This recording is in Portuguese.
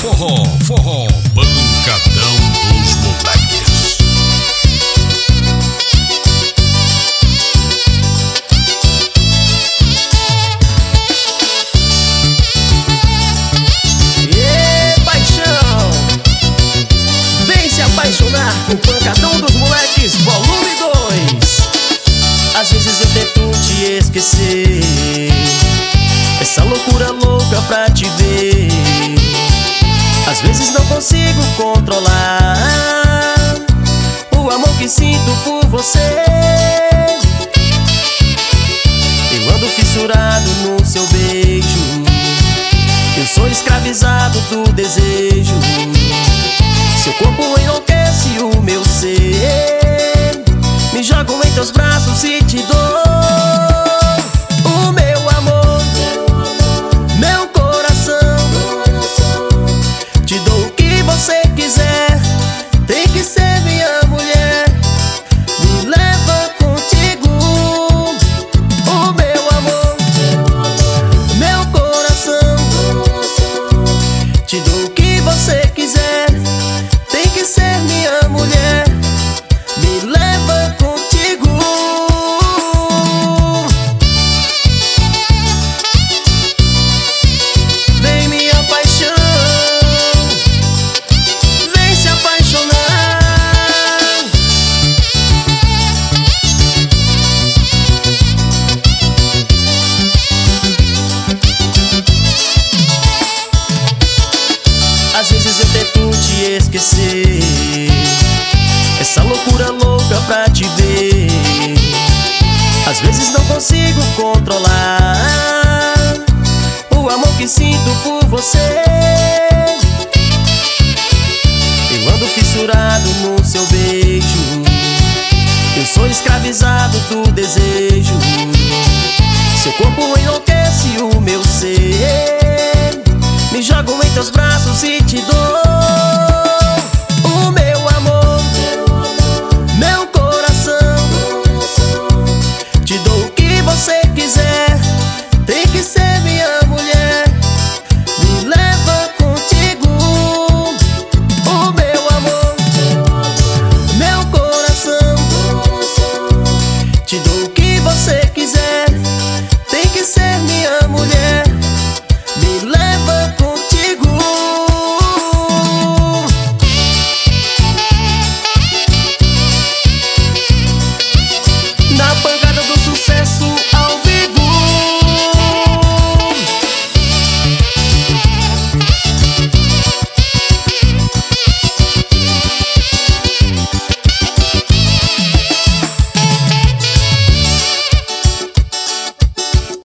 Forró, forró, pancadão dos moleques. E paixão, vem se apaixonar com o pancadão dos moleques, volume 2. Às vezes eu tento te esquecer, essa loucura louca pra te ver. Às vezes não consigo controlar o amor que sinto por você. Eu ando fissurado no seu beijo, eu sou escravizado do desejo. Seu corpo enlouquece o meu ser, me jogo em teus braços e te dou o meu amor, meu coração. Te dou o que você quiser, tem que ser minha mulher. Me leva contigo, o meu amor, meu coração. Te dou o que você quiser, tem que ser minha mulher. Me leva contigo. Vem minha paixão, vem se apaixonar. Às vezes eu tento te esquecer, essa loucura louca pra te ver. Às vezes não consigo controlar o amor que sinto por você. Eu ando fissurado no seu beijo, eu sou escravizado do desejo. Seu corpo enlouquece o meu ser, me jogo em teus braços e te dou